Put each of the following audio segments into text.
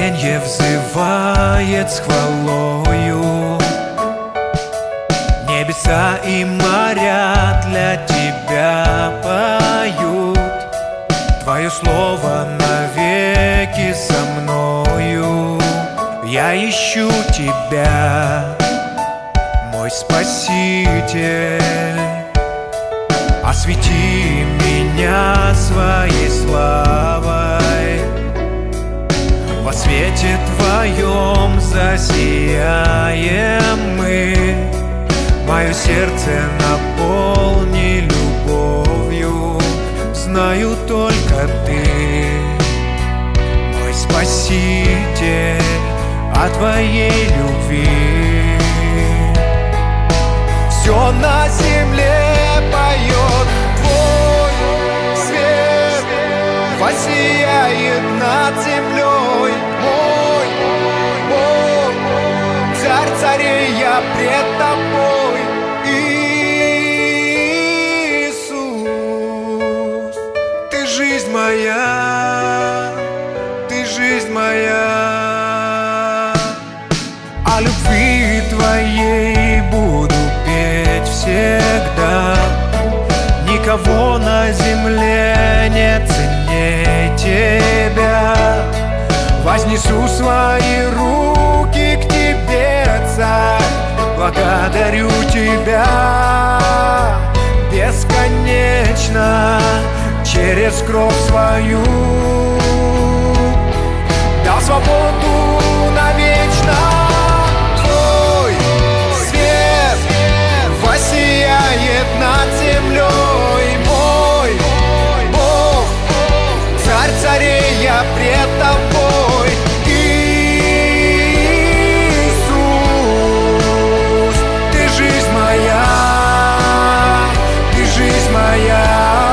Забвенье взывает с хвалою, небеса и моря для тебя поют. Твое слово навеки со мною. Я ищу тебя, мой Спаситель. Освети меня своей славой, во свете Твоем засияем мы. Мое сердце наполни любовью, знаю только Ты, мой Спаситель, о Твоей любви. Все на земле поет Твой свет, воссияет над землей. Мой Бог, Царь царей, я пред Тобой. Иисус, Ты жизнь моя, Ты жизнь моя. О любви Твоей буду петь всегда. Никого на земле нет ценнее Тебя. Вознесу свои руки к Тебе, Царь, благодарю Тебя бесконечно через кровь свою. Дал свободу навечно. Твой свет воссияет над землей. Мой Бог, Царь царей, я пред Тобой. Иисус, Ты жизнь моя, Ты жизнь моя.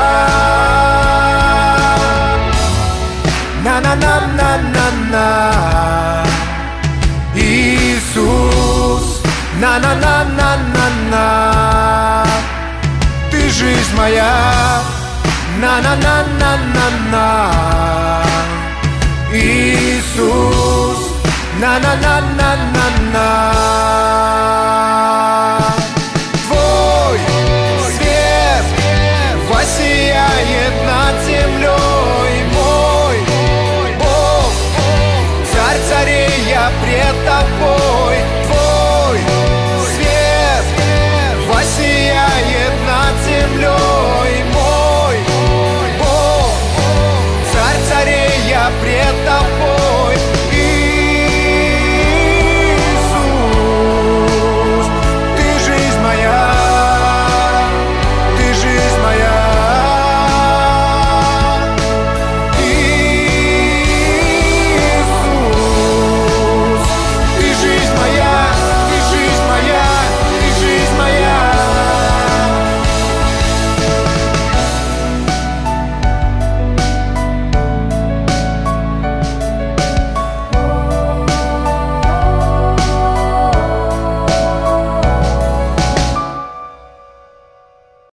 На-на-на-на-на-на. Иисус, на-на-на-на-на-на. Ты жизнь моя, на-на-на-на-на-на. Иисус, на-на-на-на-на-на. Твой свет воссияет над землей. Мой Бог, Царь царей, я пред Тобой.